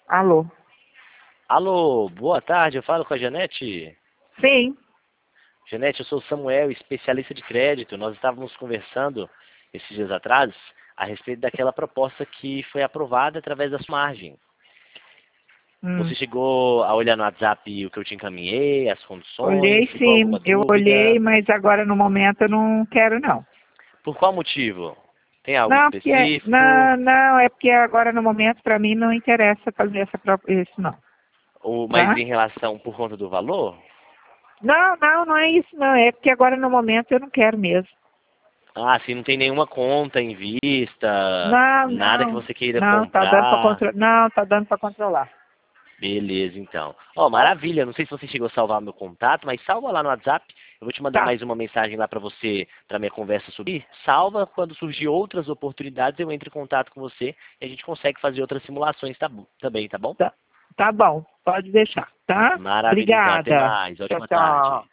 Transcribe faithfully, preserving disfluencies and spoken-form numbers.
Alô? Alô, boa tarde, eu falo com a Janete. Sim. Janete, eu sou o Samuel, especialista de crédito. Nós estávamos conversando esses dias atrás a respeito daquela proposta que foi aprovada através da sua margem. Hum. Você chegou a olhar no WhatsApp o que eu te encaminhei, as condições, Olhei ficou sim, alguma eu olhei, dúvida? mas agora no momento eu não quero não. Por qual motivo? Tem algo Não, porque é- específico? não, não, é porque agora no momento para mim não interessa fazer essa pro- isso não, Ou, mas tá? em relação por conta do valor? Não, não, não é isso não, é porque agora no momento eu não quero mesmo. Ah, sim, não tem nenhuma conta em vista, Não, nada que não, você queira não, tá dando para comprar. controlar. Não, tá dando para controlar. Beleza, então. Tá Ó, bom? maravilha. Não sei se você chegou a salvar meu contato, mas salva lá no WhatsApp. Eu vou te mandar Tá, mais uma mensagem lá para você, para minha conversa subir. Salva, quando surgir outras oportunidades, eu entro em contato com você e a gente consegue fazer outras simulações tá, bom- também, tá bom? tá, tá bom, pode deixar, tá? Maravilha, então. Até Obrigada. mais. Tchau, Ótima tarde. tchau.